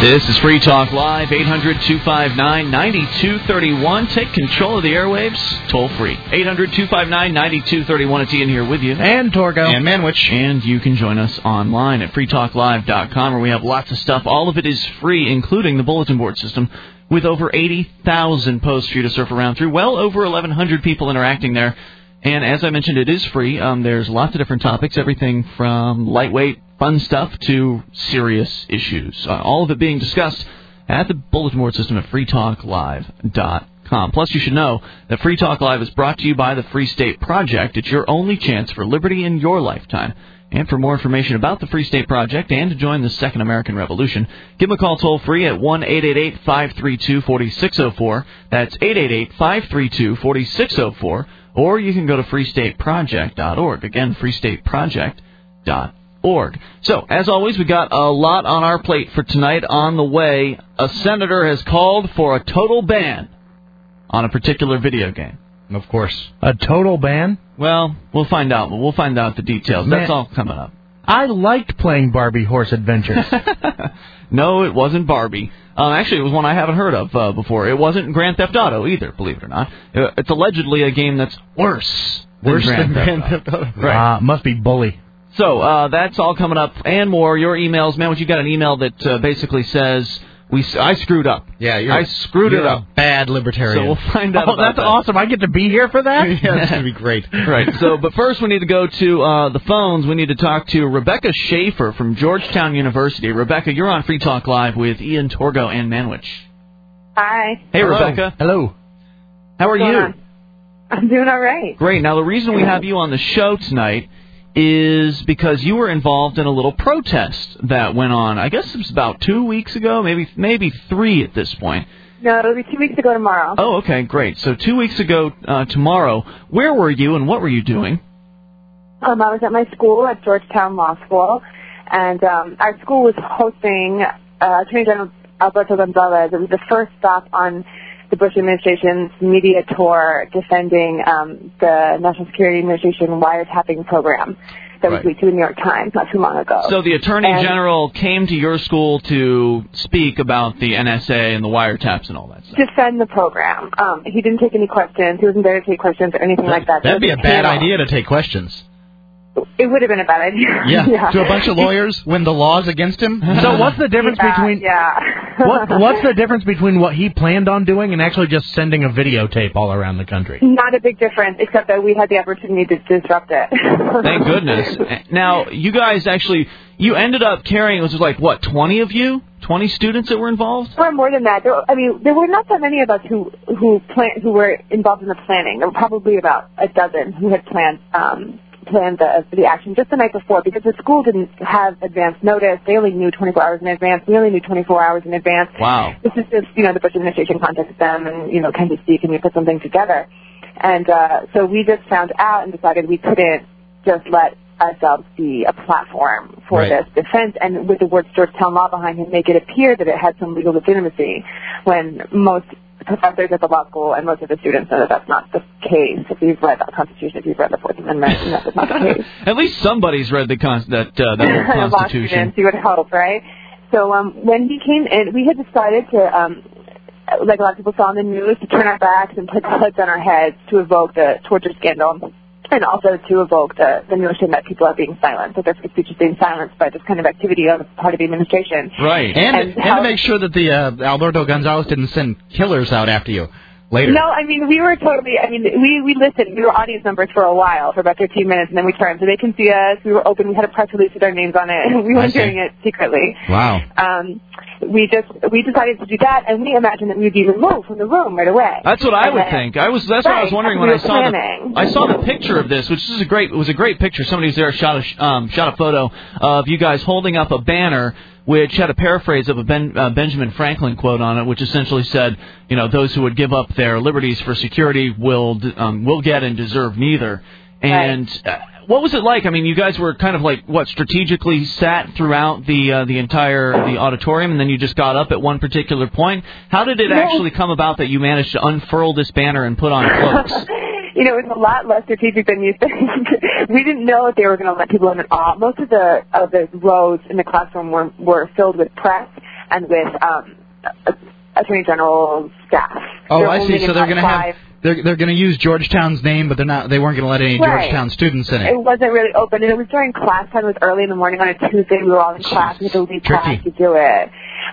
This is Free Talk Live, 800-259-9231. Take control of the airwaves, toll free. 800-259-9231. It's Ian here with you. And Torgo. And Manwich. And you can join us online at freetalklive.com, where we have lots of stuff. All of it is free, including the bulletin board system, with over 80,000 posts for you to surf around through. Well over 1,100 people interacting there. And as I mentioned, it is free. There's lots of different topics, everything from lightweight, fun stuff to serious issues. All of it being discussed at the bulletin board system at freetalklive.com. Plus, you should know that Free Talk Live is brought to you by the Free State Project. It's your only chance for liberty in your lifetime. And for more information about the Free State Project and to join the Second American Revolution, give them a call toll-free at 1-888-532-4604. That's 888-532-4604. Or you can go to freestateproject.org. Again, freestateproject.org. So, as always, we got a lot on our plate for tonight. On the way, a senator has called for a total ban on a particular video game. Of course. A total ban? Well, we'll find out. We'll find out the details. That's all coming up. I liked playing Barbie Horse Adventures. No, it wasn't Barbie. Actually, it was one I haven't heard of before. It wasn't Grand Theft Auto either, believe it or not. It's allegedly a game that's worse than Grand Theft Auto. Right. Must be Bully. So that's all coming up and more. Your emails, man. You got an email that basically says I screwed up. Yeah, I screwed it up. A bad libertarian. So we'll find out. Oh, that's awesome! I get to be here for that. Yeah, that's gonna be great. Right. So, but first we need to go to the phones. We need to talk to Rebecca Schaefer from Georgetown University. Rebecca, you're on Free Talk Live with Ian, Torgo, and Manwich. Hi. Hey, Hello. Rebecca. Hello. How are you? I'm doing all right. Great. Now, the reason we have you on the show tonight is because you were involved in a little protest that went on. I guess it was about 2 weeks ago, maybe 3 at this point. No, it'll be 2 weeks ago tomorrow. Oh, okay, great. So 2 weeks ago tomorrow, where were you and what were you doing? I was at my school at Georgetown Law School, and our school was hosting Attorney General Alberto Gonzalez. It was the first stop on the Bush administration's media tour defending the National Security Administration wiretapping program that was leaked to the New York Times not too long ago. So the Attorney General came to your school to speak about the NSA and the wiretaps and all that stuff. Defend the program. He didn't take any questions. He wasn't there to take questions or anything like that. That'd be a bad idea to take questions. It would have been a bad idea. Yeah. To a bunch of lawyers when the law's against him. So what's the difference between what's the difference between what he planned on doing and actually just sending a videotape all around the country? Not a big difference, except that we had the opportunity to disrupt it. Thank goodness. Now, you guys you ended up carrying, it was like, what, 20 of you? 20 students that were involved? Or more than that. There were not that many of us who were involved in the planning. There were probably about a dozen who had planned the action just the night before, because the school didn't have advance notice. They only knew 24 hours in advance. We only knew 24 hours in advance. Wow. This is just, the Bush administration contacted them and, can you see, can we put something together? And so we just found out and decided we couldn't just let ourselves be a platform for this defense, and with the words Georgetown Law behind it, make it appear that it had some legal legitimacy, when most professors at the law school and most of the students know that that's not the case. If you've read the Constitution, if you've read the Fourth Amendment, that's not the case. At least somebody's read the Constitution. Law students, you would hope, right? So when he came in, we had decided to, like a lot of people saw in the news, to turn our backs and put hoods on our heads to evoke the torture scandal, and also to evoke the notion that people are being silenced, that their free speech is being silenced by this kind of activity on the part of the administration. Right. And to make sure that the Alberto Gonzalez didn't send killers out after you later. No, we were totally, we listened. We were audience members for a while, for about 15 minutes, and then we turned. So they can see us. We were open. We had a press release with our names on it. We weren't doing it secretly. Wow. We decided to do that, and we imagined that we would be removed from the room right away. That's what I would think. That's what I was wondering when I saw the picture of this, which is a great picture. Somebody's there shot a photo of you guys holding up a banner which had a paraphrase of a Benjamin Franklin quote on it, which essentially said, those who would give up their liberties for security will get and deserve neither. And what was it like? You guys were kind of strategically sat throughout the auditorium, and then you just got up at one particular point. How did it actually come about that you managed to unfurl this banner and put on cloaks? It was a lot less strategic than you think. We didn't know if they were going to let people in at all. Most of the rows in the classroom were filled with press, and with Attorney General's staff. Oh, I see. So they're going to have they're going to use Georgetown's name, but they weren't going to let any Georgetown students in it. It wasn't really open, and it was during class time. It was early in the morning on a Tuesday. We were all in class. We had to leave class to do it,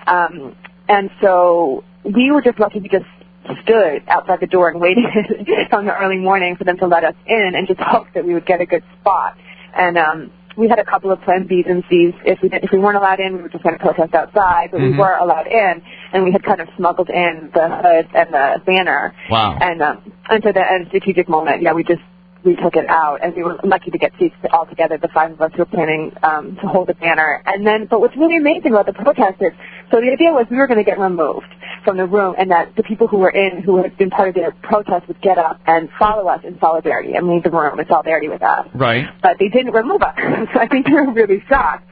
and so we were just lucky. We just stood outside the door and waited on the early morning for them to let us in, and just hoped that we would get a good spot. And we had a couple of plan B's and C's. If we weren't allowed in, we were just going to protest outside, but we were allowed in, and we had kind of smuggled in the hood and the banner. Wow. And to the strategic moment, we took it out, and we were lucky to get seats all together, the five of us who were planning to hold the banner. And then, but what's really amazing about the protest is, so the idea was we were going to get removed from the room, and that the people who had been part of the protest would get up and follow us in solidarity and leave the room in solidarity with us. Right. But they didn't remove us, so I think they were really shocked.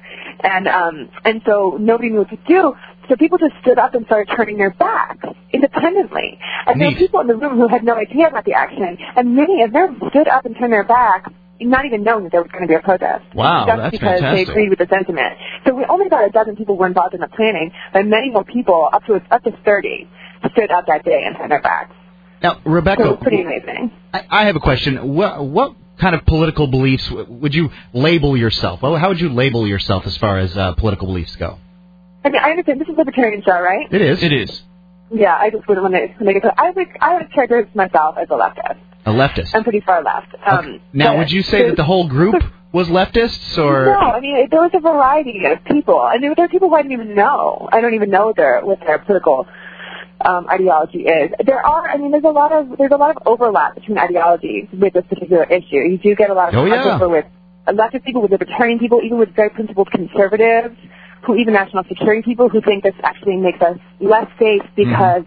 And so nobody knew what to do. So people just stood up and started turning their backs independently. And there were people in the room who had no idea about the action, and many of them stood up and turned their back, not even knowing that there was going to be a protest. Wow, that's because fantastic. They agreed with the sentiment. So we only about a dozen people were involved in the planning, but many more people, up to 30, stood up that day and turned their backs. Now, Rebecca, so it was pretty amazing. I have a question. What kind of political beliefs would you label yourself? Well, how would you label yourself as far as political beliefs go? I mean, I understand this is a libertarian show, right? It is. It is. Yeah, I just wouldn't want to make it. I would characterize myself as a leftist. A leftist. I'm pretty far left. Okay. Now, would you say that the whole group was leftists, or? No, I mean there was a variety of people, and there were people who I didn't even know. I don't even know what their political ideology is. There's a lot of overlap between ideologies with this particular issue. You do get a lot of crossover with leftist people, with libertarian people, even with very principled conservatives, who even national security people who think this actually makes us less safe because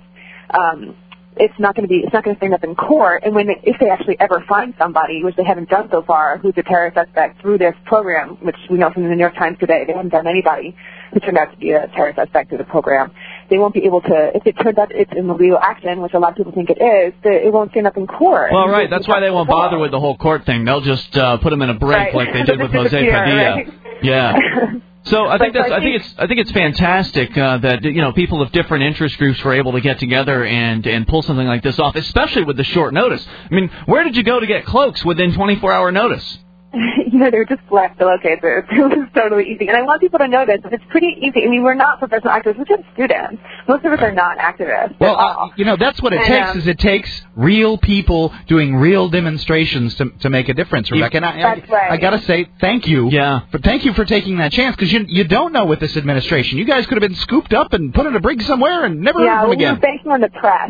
it's not going to stand up in court. And if they actually ever find somebody, which they haven't done so far, who's a terror suspect through this program, which we know from the New York Times today, they haven't done anybody who turned out to be a terror suspect through the program. They won't be able to, if it turns out it's in illegal action, which a lot of people think it is, it won't stand up in court. Well, right. That's why they won't bother with the whole court thing. They'll just put them in a break like they did with Jose Padilla. Right? Yeah. So I think it's fantastic that people of different interest groups were able to get together and pull something like this off, especially with the short notice. I mean, where did you go to get cloaks within 24-hour notice? They were just flat pillowcases. It was totally easy. And I want people to know this. It's pretty easy. I mean, we're not professional activists. We're just students. Most of us are not activists. Well, that's what it takes, it takes real people doing real demonstrations to make a difference, Rebecca. And I got to say, thank you. Yeah. Thank you for taking that chance, because you don't know with this administration. You guys could have been scooped up and put in a brig somewhere and never heard from again. Yeah, we were banking on the press.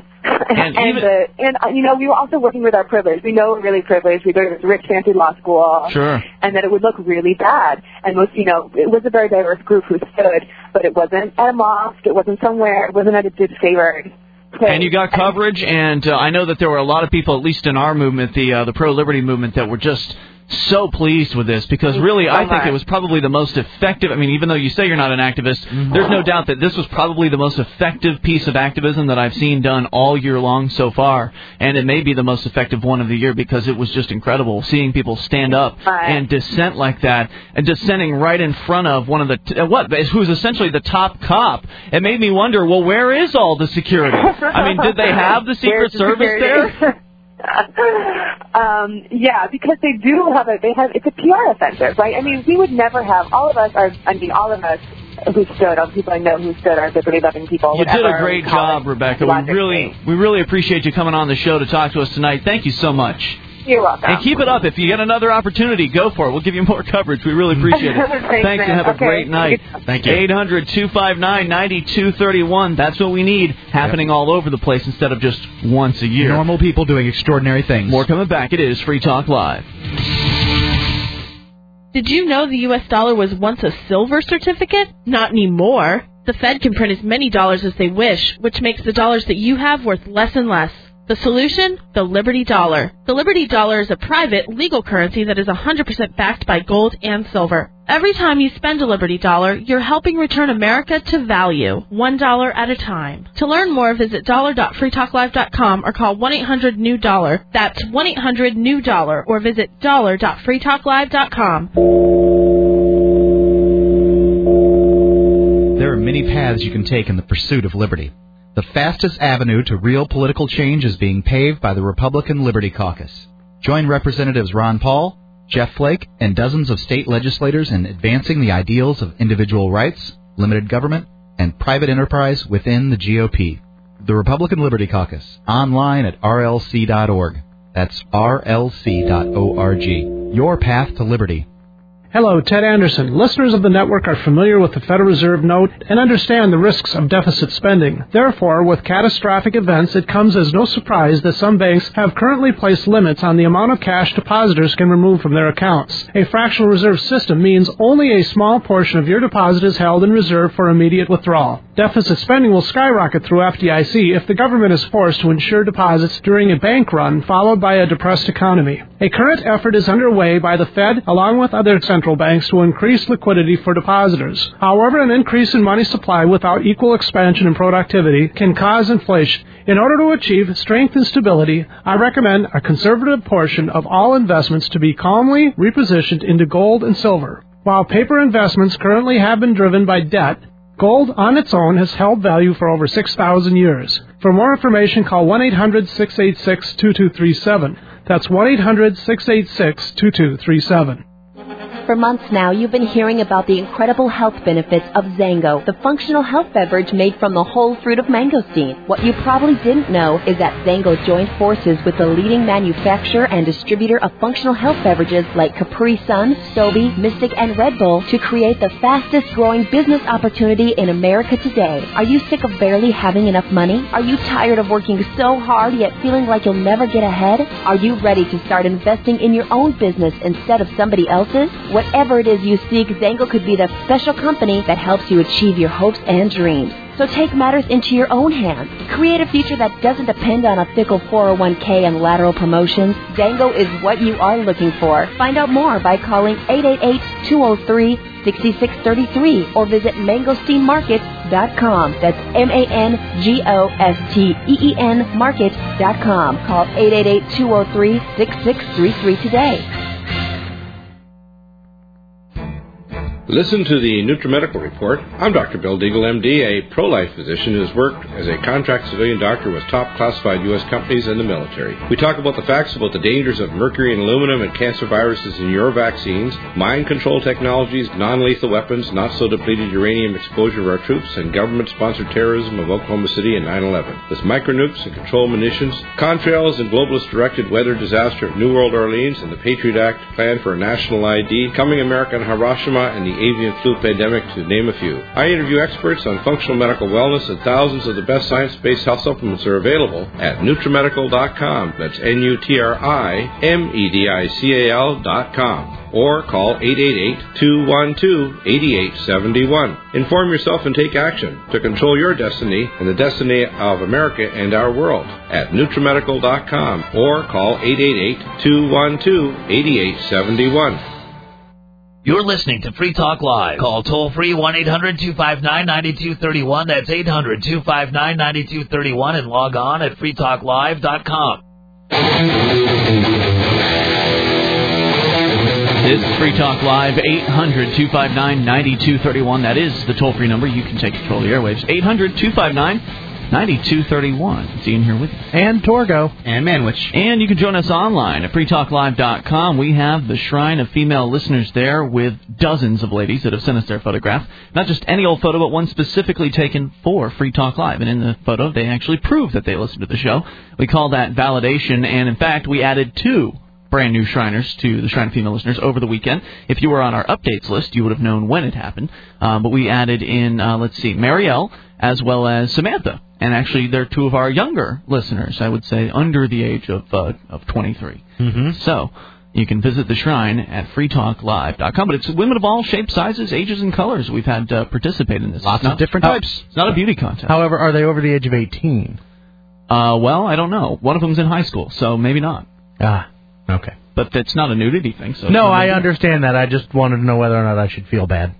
And we were also working with our privilege. We know we're really privileged. We go to this rich, fancy law school. Sure. And that it would look really bad. And most, it was a very diverse group who stood, but it wasn't at a mosque. It wasn't somewhere. It wasn't at a disfavored place. And you got coverage, and I know that there were a lot of people, at least in our movement, the pro-liberty movement, that were just so pleased with this, because really I think it was probably the most effective. I mean, even though you say you're not an activist, there's no doubt that this was probably the most effective piece of activism that I've seen done all year long so far, and it may be the most effective one of the year, because it was just incredible seeing people stand up and dissent like that, and dissenting right in front of one of the who's essentially the top cop. It made me wonder, well, where is all the security? I mean, did they have the Secret Service there? Yeah, because they have it's a PR offensive, right? I mean, we would never have, all of us who stood, all the people I know who stood are liberty-loving people. You did a great job, Rebecca. We really appreciate you coming on the show to talk to us tonight. Thank you so much. You're welcome. And keep it up. If you get another opportunity, go for it. We'll give you more coverage. We really appreciate it. Thanks, and have a great night. Thank you. 800-259-9231. That's what we need happening all over the place instead of just once a year. Normal people doing extraordinary things. More coming back. It is Free Talk Live. Did you know the U.S. dollar was once a silver certificate? Not anymore. The Fed can print as many dollars as they wish, which makes the dollars that you have worth less and less. The solution? The Liberty Dollar. The Liberty Dollar is a private, legal currency that is 100% backed by gold and silver. Every time you spend a Liberty Dollar, you're helping return America to value, $1 at a time. To learn more, visit dollar.freetalklive.com or call 1-800-NEW-DOLLAR. That's 1-800-NEW-DOLLAR, or visit dollar.freetalklive.com. There are many paths you can take in the pursuit of liberty. The fastest avenue to real political change is being paved by the Republican Liberty Caucus. Join Representatives Ron Paul, Jeff Flake, and dozens of state legislators in advancing the ideals of individual rights, limited government, and private enterprise within the GOP. The Republican Liberty Caucus, online at rlc.org. That's rlc.org. Your path to liberty. Hello, Ted Anderson. Listeners of the network are familiar with the Federal Reserve note and understand the risks of deficit spending. Therefore, with catastrophic events, it comes as no surprise that some banks have currently placed limits on the amount of cash depositors can remove from their accounts. A fractional reserve system means only a small portion of your deposit is held in reserve for immediate withdrawal. Deficit spending will skyrocket through FDIC if the government is forced to insure deposits during a bank run followed by a depressed economy. A current effort is underway by the Fed along with other central banks to increase liquidity for depositors. However, an increase in money supply without equal expansion in productivity can cause inflation. In order to achieve strength and stability, I recommend a conservative portion of all investments to be calmly repositioned into gold and silver. While paper investments currently have been driven by debt, gold on its own has held value for over 6,000 years. For more information, call 1-800-686-2237. That's 1-800-686-2237. For months now, you've been hearing about the incredible health benefits of Zango, the functional health beverage made from the whole fruit of mangosteen. What you probably didn't know is that Zango joined forces with the leading manufacturer and distributor of functional health beverages like Capri Sun, Sobe, Mystic, and Red Bull to create the fastest-growing business opportunity in America today. Are you sick of barely having enough money? Are you tired of working so hard yet feeling like you'll never get ahead? Are you ready to start investing in your own business instead of somebody else's? Whatever it is you seek, Zango could be the special company that helps you achieve your hopes and dreams. So take matters into your own hands. Create a future that doesn't depend on a fickle 401k and lateral promotions. Zango is what you are looking for. Find out more by calling 888-203-6633 or visit mangosteenmarket.com. That's MANGOSTEEN market.com. Call 888-203-6633 today. Listen to the NutriMedical Report. I'm Dr. Bill Deagle, MD, a pro-life physician who has worked as a contract civilian doctor with top classified U.S. companies and the military. We talk about the facts about the dangers of mercury and aluminum and cancer viruses in your vaccines, mind control technologies, non-lethal weapons, not-so-depleted uranium exposure of our troops, and government-sponsored terrorism of Oklahoma City and 9/11. This micronukes and controlled munitions, contrails and globalist-directed weather disaster at New World Orleans, and the Patriot Act plan for a national ID, coming America and Hiroshima, and the avian flu pandemic, to name a few. I interview experts on functional medical wellness, and thousands of the best science-based health supplements are available at NutriMedical.com. That's NutriMedical.com. Or call 888-212-8871. Inform yourself and take action to control your destiny and the destiny of America and our world at NutriMedical.com. Or call 888-212-8871. You're listening to Free Talk Live. Call toll-free 1-800-259-9231. That's 800-259-9231. And log on at freetalklive.com. This is Free Talk Live, 800-259-9231. That is the toll-free number. You can take control of the airwaves. 800-259-9231. It's Ian here with you. And Torgo. And Manwich. And you can join us online at freetalklive.com. We have the Shrine of Female Listeners there with dozens of ladies that have sent us their photograph. Not just any old photo, but one specifically taken for Free Talk Live. And in the photo, they actually prove that they listen to the show. We call that validation. And, in fact, we added 2 brand new Shriners to the Shrine of Female Listeners over the weekend. If you were on our updates list, you would have known when it happened. But we added in, Marielle as well as Samantha. And actually, they're 2 of our younger listeners, I would say, under the age of 23. Mm-hmm. So you can visit the Shrine at freetalklive.com. But it's women of all shapes, sizes, ages, and colors we've had participate in this. Lots of different types. It's not a beauty contest. However, are they over the age of 18? Well, I don't know. One of them's in high school, so maybe not. Okay. But it's not a nudity thing. So no, I understand that. I just wanted to know whether or not I should feel bad.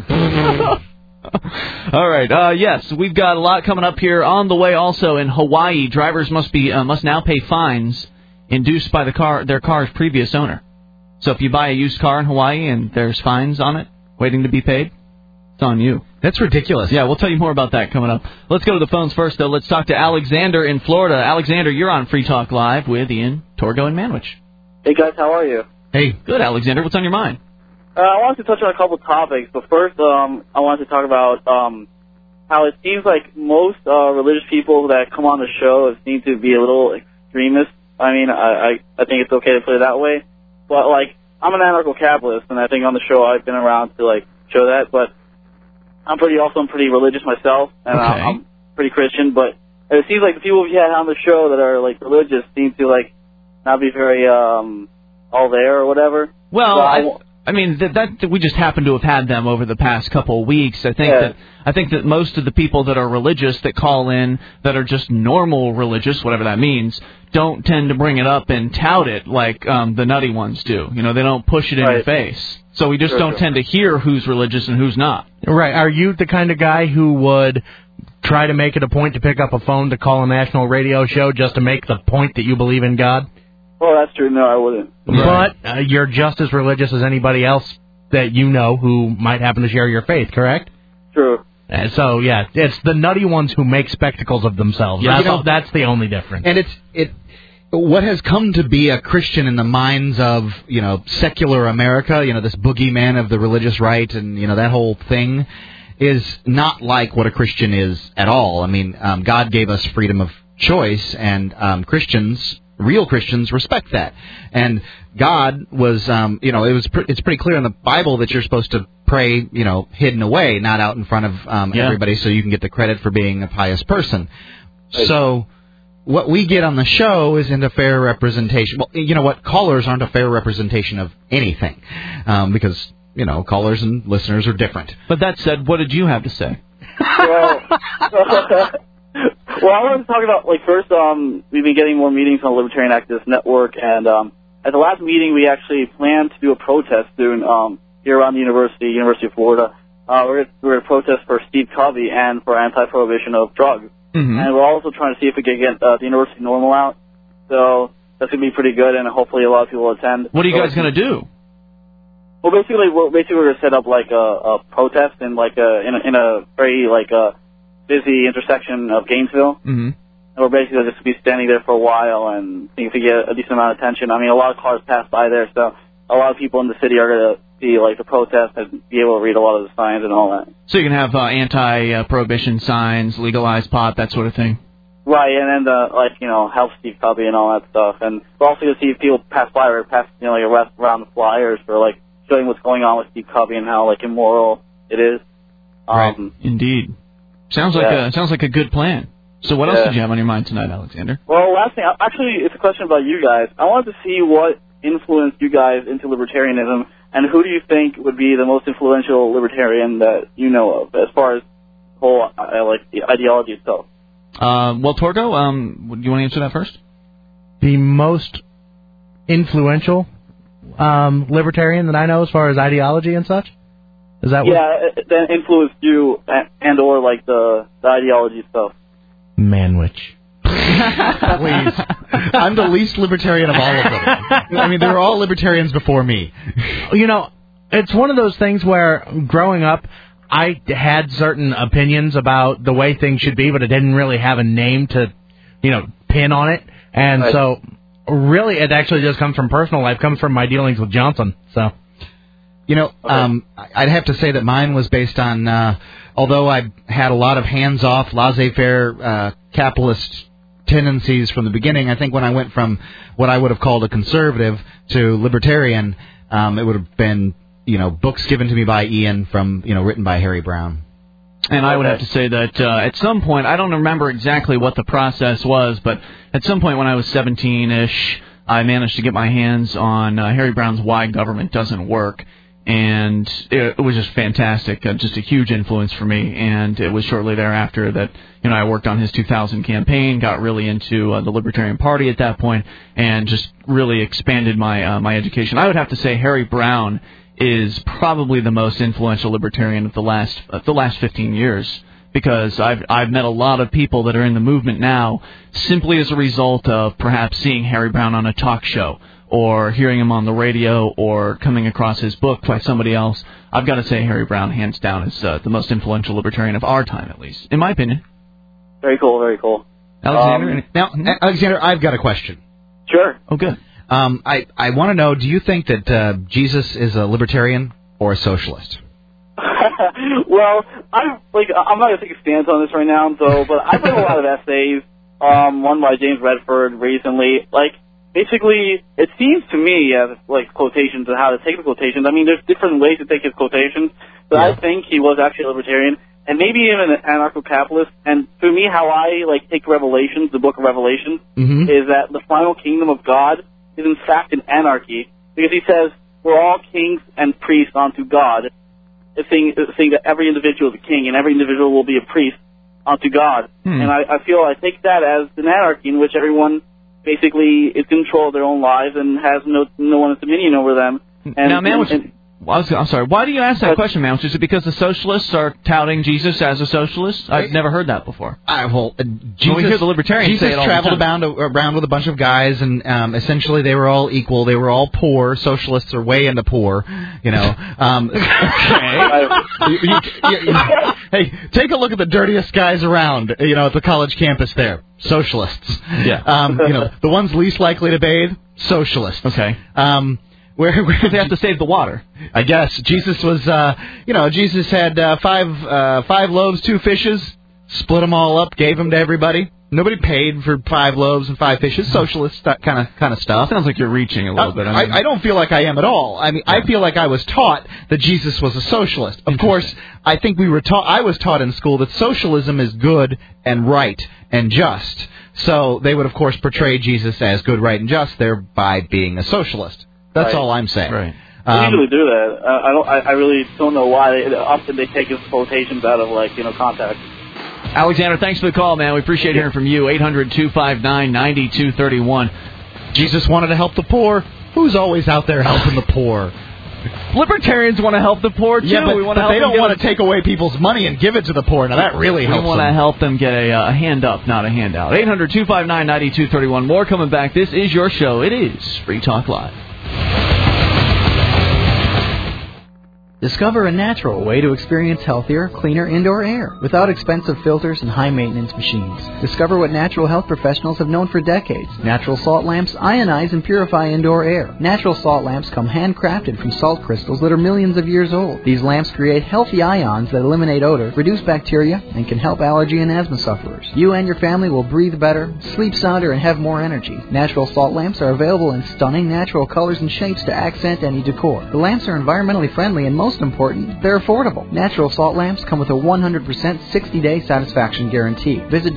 All right. Yes, we've got a lot coming up here on the way. Also in Hawaii, drivers must now pay fines induced by their car's previous owner. So if you buy a used car in Hawaii and there's fines on it waiting to be paid, it's on you. That's ridiculous. Yeah, we'll tell you more about that coming up. Let's go to the phones first, though. Let's talk to Alexander in Florida. Alexander, you're on Free Talk Live with Ian, Torgo, and Manwich. Hey, guys, how are you? Hey. Good, Alexander. What's on your mind? I wanted to touch on a couple topics, but first I wanted to talk about how it seems like most religious people that come on the show seem to be a little extremist. I mean, I think it's okay to put it that way. But, like, I'm an anarcho-capitalist, and I think on the show I've been around to, like, show that. But I'm pretty religious myself, and I'm pretty Christian. But it seems like the people we had on the show that are, like, religious seem to, like, not be very all there or whatever. Well, I mean, that we just happen to have had them over the past couple of weeks. I think that most of the people that are religious that call in that are just normal religious, whatever that means, don't tend to bring it up and tout it like the nutty ones do. You know, they don't push it in your face. So we just don't tend to hear who's religious and who's not. Right. Are you the kind of guy who would try to make it a point to pick up a phone to call a national radio show just to make the point that you believe in God? Well, that's true. No, I wouldn't. But you're just as religious as anybody else that you know who might happen to share your faith, correct? True. So, yeah, it's the nutty ones who make spectacles of themselves. Yeah, that's the only difference. And what has come to be a Christian in the minds of, you know, secular America, you know, this boogeyman of the religious right and, you know, that whole thing is not like what a Christian is at all. I mean, God gave us freedom of choice, and real Christians respect that. And God was, it's pretty clear in the Bible that you're supposed to pray, you know, hidden away, not out in front of everybody so you can get the credit for being a pious person. So what we get on the show isn't a fair representation. Well, you know what? Callers aren't a fair representation of anything because, you know, callers and listeners are different. But that said, what did you have to say? Well, I wanted to talk about, like, first, we've been getting more meetings on the Libertarian Activist Network, and at the last meeting, we actually planned to do a protest soon here around the University of Florida. We're going to protest for Steve Covey and for anti-prohibition of drugs. Mm-hmm. And we're also trying to see if we can get the University Normal out. So that's going to be pretty good, and hopefully a lot of people will attend. What are you guys going to do? Well, basically, we're going to set up, like, a protest in a very, like, busy intersection of Gainesville. Mm-hmm. And we're basically just going to be standing there for a while and see if we get a decent amount of attention. I mean, a lot of cars pass by there, so a lot of people in the city are going to see, like, the protest and be able to read a lot of the signs and all that. So you can have anti-prohibition signs, legalized pot, that sort of thing? Right, and then, help Steve Covey and all that stuff. And we're also going to see if people pass by or pass, around the flyers for, like, showing what's going on with Steve Covey and how, like, immoral it is. Right, indeed. Sounds like a good plan. So what else did you have on your mind tonight, Alexander? Well, last thing, actually, it's a question about you guys. I wanted to see what influenced you guys into libertarianism, and who do you think would be the most influential libertarian that you know of, as far as the whole, the ideology itself? Well, Torgo, do you want to answer that first? The most influential libertarian that I know as far as ideology and such? Is that that influenced you and or, like, the ideology stuff? Manwich. Please. I'm the least libertarian of all of them. I mean, they were all libertarians before me. You know, it's one of those things where growing up, I had certain opinions about the way things should be, but I didn't really have a name to, pin on it. And so, really, it actually just comes from personal life, comes from my dealings with Johnson, so... I'd have to say that mine was based on, although I had a lot of hands-off, laissez-faire capitalist tendencies from the beginning, I think when I went from what I would have called a conservative to libertarian, it would have been, books given to me by Ian from, written by Harry Brown. And I would have to say that at some point, I don't remember exactly what the process was, but at some point when I was 17-ish, I managed to get my hands on Harry Brown's Why Government Doesn't Work. And it was just fantastic, just a huge influence for me. And it was shortly thereafter that, I worked on his 2000 campaign, got really into the Libertarian Party at that point, and just really expanded my education. I would have to say Harry Brown is probably the most influential libertarian of the last 15 years, because I've met a lot of people that are in the movement now simply as a result of perhaps seeing Harry Brown on a talk show, or hearing him on the radio or coming across his book by somebody else, I've got to say Harry Browne, hands down, is the most influential libertarian of our time, at least, in my opinion. Very cool, very cool. Alexander? Alexander, I've got a question. Sure. Oh, good. I want to know, do you think that Jesus is a libertarian or a socialist? Well, I'm not gonna take a stance on this right now, but I've read a lot of essays, one by James Redford recently. Basically, it seems to me as quotations and how to take the quotations. I mean, there's different ways to take his quotations, but I think he was actually a libertarian and maybe even an anarcho-capitalist. And for me, how I take Revelations, the book of Revelations, is that the final kingdom of God is in fact an anarchy, because he says we're all kings and priests unto God. It's saying that every individual is a king and every individual will be a priest unto God. And I take that as an anarchy in which everyone basically is in control of their own lives and has no one's dominion over them. And, now, man, I'm sorry. Why do you ask that question, man? Is it because the socialists are touting Jesus as a socialist? I've never heard that before. Jesus, we hear the libertarians say it all traveled the time. around with a bunch of guys, and essentially they were all equal. They were all poor. Socialists are way into poor, you know. Hey, take a look at the dirtiest guys around, at the college campus there. Socialists. Yeah. The ones least likely to bathe, socialists. Okay. Where they have to save the water. I guess Jesus was, Jesus had 5 loaves, 2 fishes, split them all up, gave them to everybody. Nobody paid for 5 loaves and 5 fishes. Socialist kind of stuff. Sounds like you're reaching a little bit. I don't feel like I am at all. I feel like I was taught that Jesus was a socialist. Of course, I think I was taught in school that socialism is good and right and just. So they would, of course, portray Jesus as good, right, and just, thereby being a socialist. That's all I'm saying. Right. They usually do that. I really don't know why. Often they take his quotations out of context. Alexander, thanks for the call, man. We appreciate hearing from you. 800-259-9231. Jesus wanted to help the poor. Who's always out there helping the poor? Libertarians want to help the poor, too. Yeah, but they don't want to take away people's money and give it to the poor. Now, that really helps them. We want to help them get a hand up, not a handout. 800-259-9231. More coming back. This is your show. It is Free Talk Live. Discover a natural way to experience healthier, cleaner indoor air without expensive filters and high-maintenance machines. Discover what natural health professionals have known for decades. Natural salt lamps ionize and purify indoor air. Natural salt lamps come handcrafted from salt crystals that are millions of years old. These lamps create healthy ions that eliminate odor, reduce bacteria, and can help allergy and asthma sufferers. You and your family will breathe better, sleep sounder, and have more energy. Natural salt lamps are available in stunning natural colors and shapes to accent any decor. The lamps are environmentally friendly and most important, they're affordable. Natural salt lamps come with a 100% 60-day satisfaction guarantee. Visit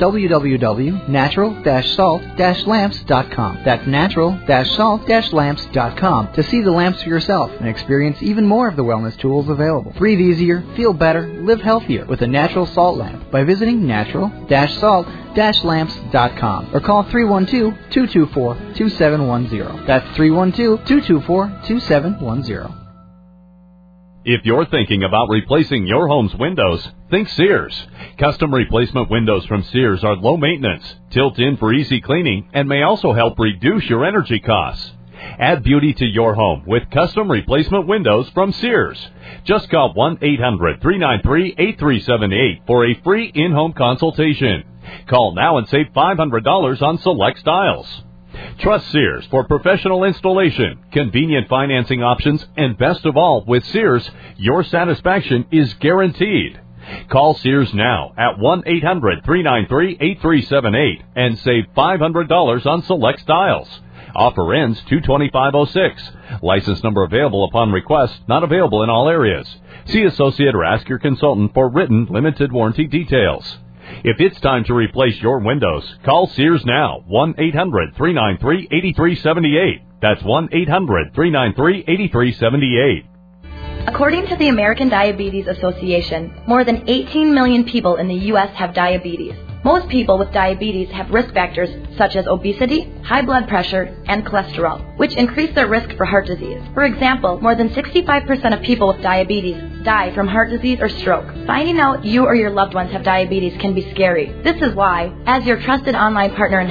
www.natural-salt-lamps.com. That's natural-salt-lamps.com to see the lamps for yourself and experience even more of the wellness tools available. Breathe easier, feel better, live healthier with a natural salt lamp by visiting natural-salt-lamps.com or call 312-224-2710. That's 312-224-2710. If you're thinking about replacing your home's windows, think Sears. Custom replacement windows from Sears are low maintenance, tilt-in for easy cleaning, and may also help reduce your energy costs. Add beauty to your home with custom replacement windows from Sears. Just call 1-800-393-8378 for a free in-home consultation. Call now and save $500 on select styles. Trust Sears for professional installation, convenient financing options, and best of all, with Sears, your satisfaction is guaranteed. Call Sears now at 1-800-393-8378 and save $500 on select styles. Offer ends 2/25/06. License number available upon request, not available in all areas. See associate or ask your consultant for written limited warranty details. If it's time to replace your windows, call Sears now, 1-800-393-8378. That's 1-800-393-8378. According to the American Diabetes Association, more than 18 million people in the U.S. have diabetes. Most people with diabetes have risk factors such as obesity, high blood pressure, and cholesterol, which increase their risk for heart disease. For example, more than 65% of people with diabetes die from heart disease or stroke. Finding out you or your loved ones have diabetes can be scary. This is why, as your trusted online partner in health,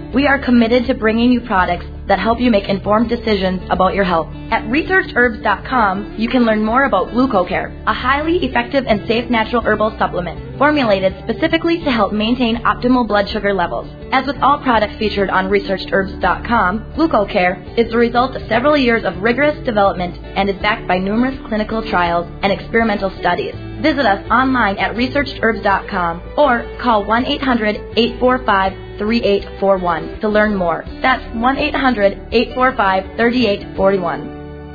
We are committed to bringing you products that help you make informed decisions about your health. At researchedherbs.com, you can learn more about GlucoCare, a highly effective and safe natural herbal supplement formulated specifically to help maintain optimal blood sugar levels. As with all products featured on researchedherbs.com, GlucoCare is the result of several years of rigorous development and is backed by numerous clinical trials and experimental studies. Visit us online at researchedherbs.com or call 1-800-845-3841 to learn more. That's 1-800-845-3841.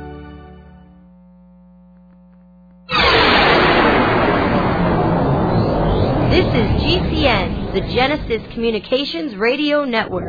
This is GCN, the Genesis Communications Radio Network.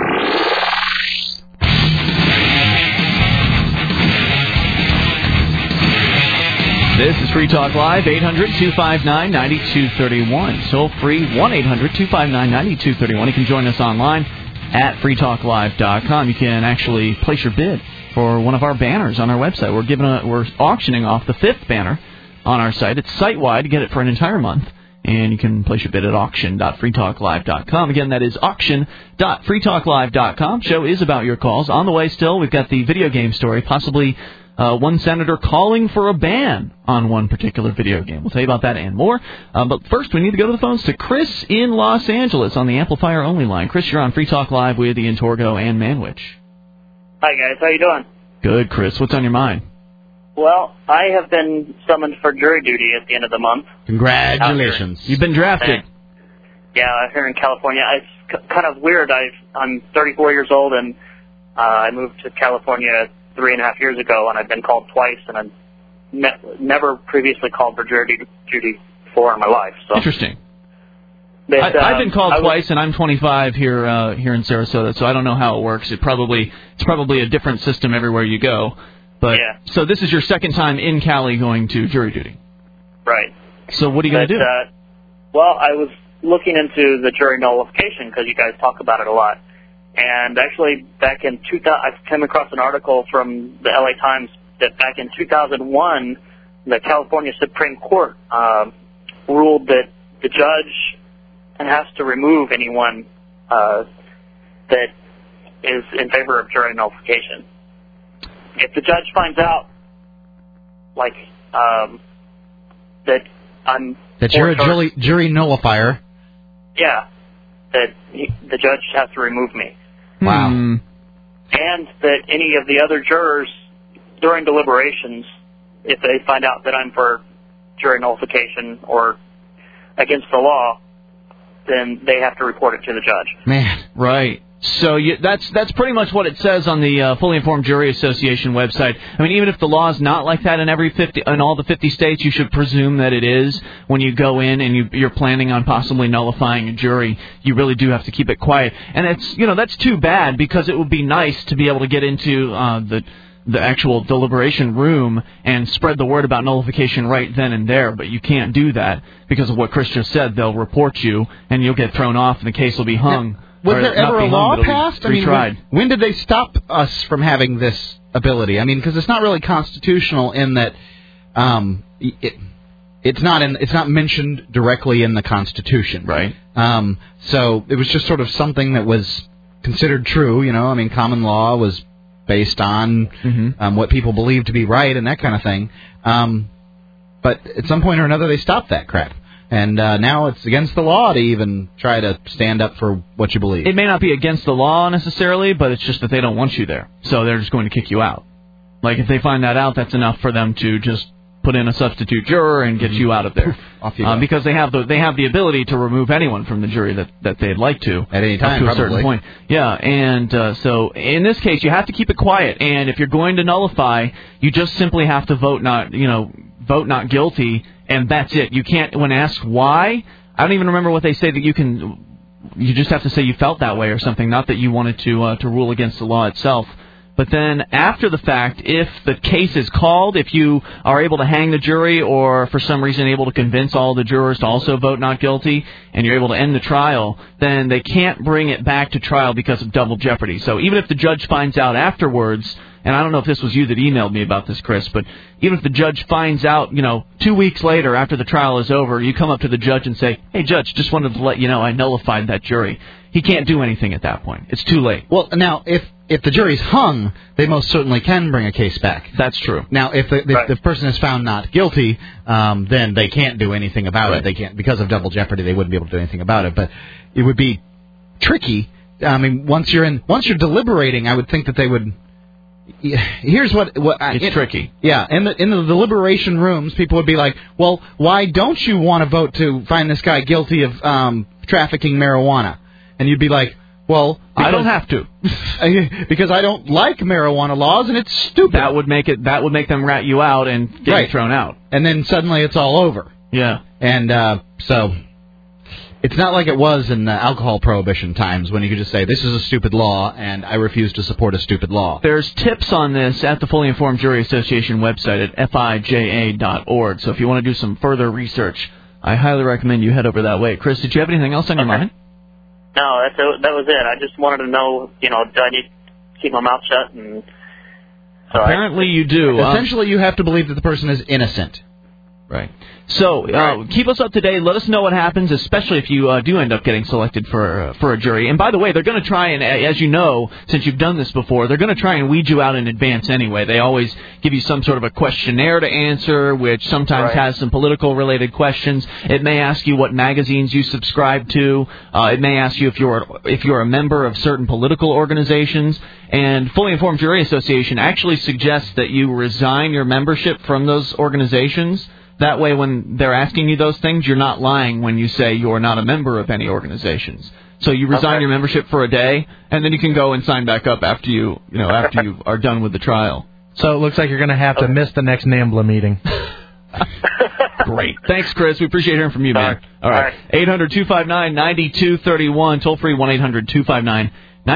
This is Free Talk Live, 800-259-9231. Toll free, 1-800-259-9231. You can join us online at freetalklive.com. You can actually place your bid for one of our banners on our website. We're auctioning off the 5th banner on our site. It's site-wide. You get it for an entire month. And you can place your bid at auction.freetalklive.com. Again, that is auction.freetalklive.com. Show is about your calls. On the way still, we've got the video game story, possibly one senator calling for a ban on one particular video game. We'll tell you about that and more. But first, we need to go to the phones to Chris in Los Angeles on the Amplifier Only line. Chris, you're on Free Talk Live with Ian Torgo and Manwich. Hi, guys. How you doing? Good, Chris. What's on your mind? Well, I have been summoned for jury duty at the end of the month. Congratulations. You've been drafted. Yeah, here in California. It's kind of weird. I'm 34 years old, and I moved to California 3.5 years ago, and I've been called twice, and I've never previously called for jury duty before in my life. So. Interesting. But, I've been called twice, and I'm 25 here in Sarasota, so I don't know how it works. It's probably a different system everywhere you go. But yeah. So this is your second time in Cali going to jury duty. Right. So what are you going to do? Well, I was looking into the jury nullification because you guys talk about it a lot. And actually, back in 2000, I came across an article from the LA Times that back in 2001, the California Supreme Court ruled that the judge has to remove anyone that is in favor of jury nullification. If the judge finds out, like, that I'm... That you're a jury nullifier. Yeah, that the judge has to remove me. Wow. And that any of the other jurors, during deliberations, if they find out that I'm for jury nullification or against the law, then they have to report it to the judge. Man. Right. So that's pretty much what it says on the Fully Informed Jury Association website. I mean, even if the law is not like that in all the 50 states, you should presume that it is. When you go in and you're planning on possibly nullifying a jury, you really do have to keep it quiet. And that's too bad, because it would be nice to be able to get into the actual deliberation room and spread the word about nullification right then and there, but you can't do that because of what Chris just said. They'll report you, and you'll get thrown off, and the case will be hung. Yeah. Was there ever a law passed? I mean, when did they stop us from having this ability? I mean, because it's not really constitutional in that it's not mentioned directly in the Constitution, right? So it was just sort of something that was considered true. You know, I mean, common law was based on what people believed to be right and that kind of thing. But at some point or another, they stopped that crap. And now it's against the law to even try to stand up for what you believe. It may not be against the law necessarily, but it's just that they don't want you there. So they're just going to kick you out. Like, if they find that out, that's enough for them to just put in a substitute juror and get you out of there. Off you go. Because they have the ability to remove anyone from the jury that they'd like to. At any time, up to probably. a certain point. Yeah, and so in this case, you have to keep it quiet. And if you're going to nullify, you just simply have to vote not not guilty. And that's it. You can't, when asked why, I don't even remember what they say that you just have to say you felt that way or something, not that you wanted to rule against the law itself. But then after the fact, if the case is called, if you are able to hang the jury or for some reason able to convince all the jurors to also vote not guilty and you're able to end the trial, then they can't bring it back to trial because of double jeopardy. So even if the judge finds out afterwards and I don't know if this was you that emailed me about this, Chris, but even if the judge finds out, 2 weeks later after the trial is over, you come up to the judge and say, hey, Judge, just wanted to let you know I nullified that jury. He can't do anything at that point. It's too late. Well, now, if the jury's hung, they most certainly can bring a case back. That's true. Now, if the person is found not guilty, then they can't do anything about it. They can't, because of double jeopardy, they wouldn't be able to do anything about it. But it would be tricky. I mean, once you're deliberating, I would think that they would. Here's what it's tricky. Yeah, in the deliberation rooms, people would be like, "Well, why don't you want to vote to find this guy guilty of trafficking marijuana?" And you'd be like, "Well, I don't have to because I don't like marijuana laws, and it's stupid." That would make them rat you out and get you thrown out. And then suddenly it's all over. Yeah. And so it's not like it was in the alcohol prohibition times when you could just say, this is a stupid law, and I refuse to support a stupid law. There's tips on this at the Fully Informed Jury Association website at fija.org. So if you want to do some further research, I highly recommend you head over that way. Chris, did you have anything else on your mind? No, that was it. I just wanted to know, do I need to keep my mouth shut? And so apparently you do. Essentially, you have to believe that the person is innocent. Right. So keep us up to date. Let us know what happens, especially if you do end up getting selected for a jury. And by the way, they're going to try and, as you know, since you've done this before, they're going to try and weed you out in advance anyway. They always give you some sort of a questionnaire to answer, which sometimes has some political-related questions. It may ask you what magazines you subscribe to. It may ask you if you're a member of certain political organizations. And Fully Informed Jury Association actually suggests that you resign your membership from those organizations. That way, when they're asking you those things, you're not lying when you say you're not a member of any organizations. So you resign your membership for a day, and then you can go and sign back up after you are done with the trial. So it looks like you're going to have to miss the next NAMBLA meeting. Great. Thanks, Chris. We appreciate hearing from you, man. All right. 800-259-9231. Toll free 1-800-259-9231.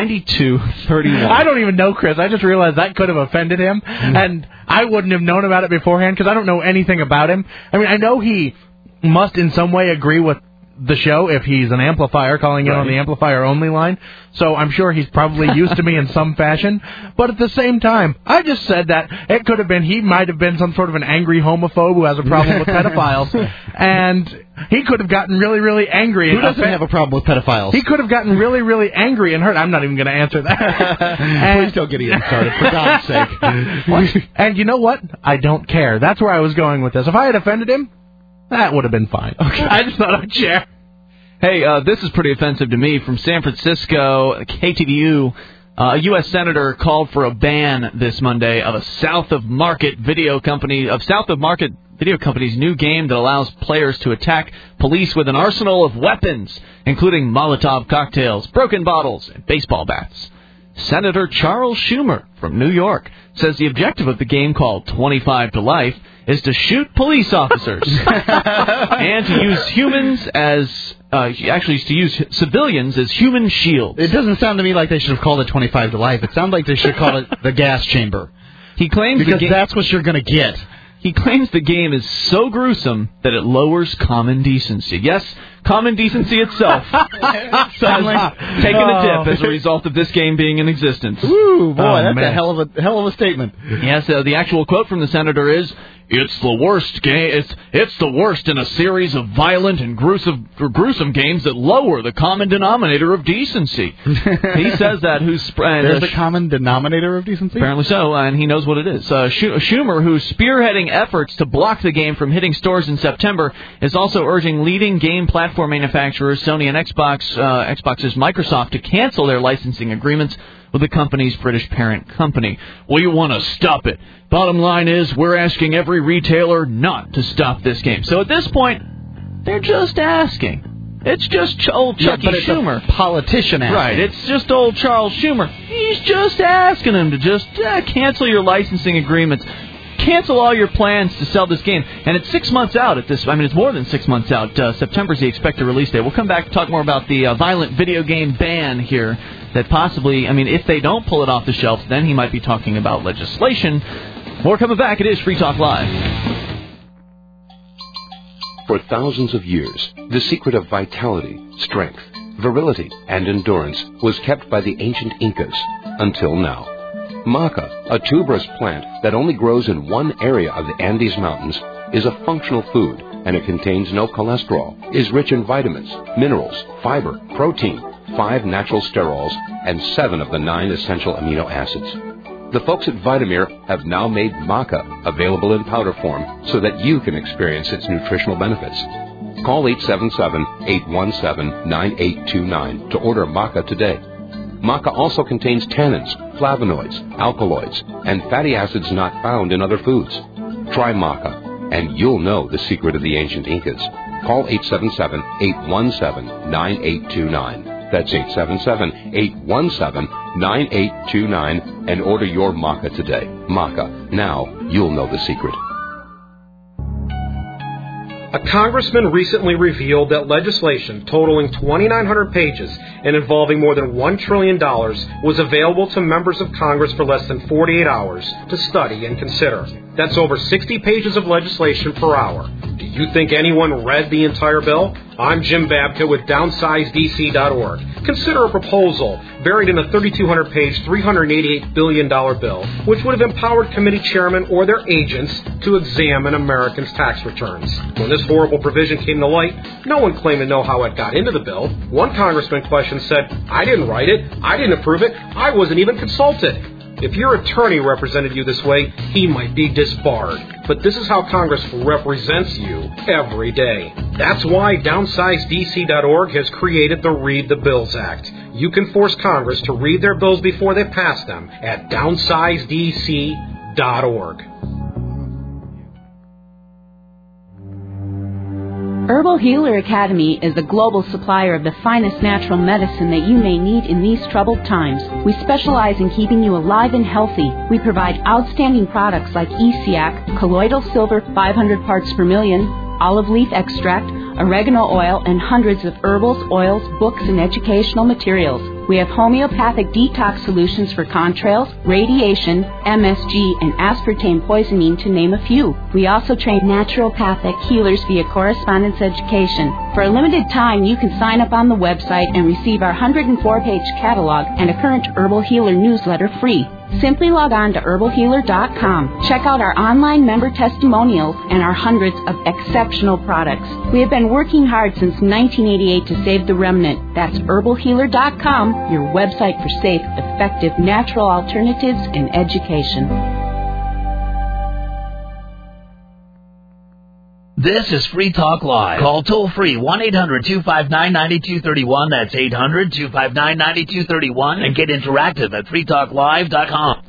I don't even know Chris. I just realized that could have offended him, and I wouldn't have known about it beforehand because I don't know anything about him. I mean, I know he must in some way agree with the show if he's an amplifier calling in on the amplifier only line, so I'm sure he's probably used to me in some fashion. But at the same time, I just said that it could have been he might have been some sort of an angry homophobe who has a problem with pedophiles, and he could have gotten really, really angry. Who doesn't have a problem with pedophiles? He could have gotten really, really angry and hurt. I'm not even going to answer that. Please don't get Ian started, for God's sake. And you know what? I don't care. That's where I was going with this. If I had offended him, that would have been fine. Okay. I just thought I'd share. Hey, this is pretty offensive to me. From San Francisco, KTVU, a U.S. senator called for a ban this Monday of South of Market Video Company's new game that allows players to attack police with an arsenal of weapons, including Molotov cocktails, broken bottles, and baseball bats. Senator Charles Schumer from New York says the objective of the game, called 25 to Life, is to shoot police officers and to use civilians as human shields. It doesn't sound to me like they should have called it 25 to Life. It sounds like they should call it the gas chamber. He claims because that's what you're going to get. He claims the game is so gruesome that it lowers common decency. Yes, common decency itself suddenly taken a dip as a result of this game being in existence. Ooh, boy, that's a hell of a statement. Yes, the actual quote from the senator is, "It's the worst game. It's the worst in a series of violent and gruesome games that lower the common denominator of decency." He says that. There's the common denominator of decency? Apparently so, and he knows what it is. Schumer, who's spearheading efforts to block the game from hitting stores in September, is also urging leading game platform manufacturers Sony and Xbox's Microsoft to cancel their licensing agreements with the company's British parent company. We want to stop it. Bottom line is, we're asking every retailer not to stop this game. So at this point, they're just asking. It's just old Chucky Schumer. It's a politician asking. Right, it's just old Charles Schumer. He's just asking them to just cancel your licensing agreements. Cancel all your plans to sell this game. And it's 6 months out at this. I mean, it's more than 6 months out. September's the expected release date. We'll come back to talk more about the violent video game ban here. That possibly, I mean, if they don't pull it off the shelves, then he might be talking about legislation. More coming back. It is Free Talk Live. For thousands of years, the secret of vitality, strength, virility, and endurance was kept by the ancient Incas until now. Maca, a tuberous plant that only grows in one area of the Andes Mountains, is a functional food, and it contains no cholesterol, is rich in vitamins, minerals, fiber, protein, 5 natural sterols, and 7 of the 9 essential amino acids. The folks at Vitamir have now made Maca available in powder form so that you can experience its nutritional benefits. Call 877-817-9829 to order Maca today. Maca also contains tannins, flavonoids, alkaloids, and fatty acids not found in other foods. Try Maca, and you'll know the secret of the ancient Incas. Call 877-817-9829. That's 877-817-9829 and order your Maca today. Maca, now you'll know the secret. A congressman recently revealed that legislation totaling 2,900 pages and involving more than $1 trillion was available to members of Congress for less than 48 hours to study and consider. That's over 60 pages of legislation per hour. Do you think anyone read the entire bill? I'm Jim Babka with DownsizeDC.org. Consider a proposal buried in a 3,200-page, $388 billion bill, which would have empowered committee chairmen or their agents to examine Americans' tax returns. When this horrible provision came to light, no one claimed to know how it got into the bill. One congressman questioned said, "I didn't write it, I didn't approve it, I wasn't even consulted." If your attorney represented you this way, he might be disbarred. But this is how Congress represents you every day. That's why DownsizeDC.org has created the Read the Bills Act. You can force Congress to read their bills before they pass them at DownsizeDC.org. Herbal Healer Academy is a global supplier of the finest natural medicine that you may need in these troubled times. We specialize in keeping you alive and healthy. We provide outstanding products like ESIAC, colloidal silver 500 parts per million, olive leaf extract, oregano oil, and hundreds of herbals, oils, books, and educational materials. We have homeopathic detox solutions for contrails, radiation, MSG, and aspartame poisoning, to name a few. We also train naturopathic healers via correspondence education. For a limited time, you can sign up on the website and receive our 104-page catalog and a current Herbal Healer newsletter free. Simply log on to herbalhealer.com. Check out our online member testimonials and our hundreds of exceptional products. We have been working hard since 1988 to save the remnant. That's herbalhealer.com, your website for safe, effective, natural alternatives and education. This is Free Talk Live. Call toll-free 1-800-259-9231. That's 800-259-9231. And get interactive at freetalklive.com.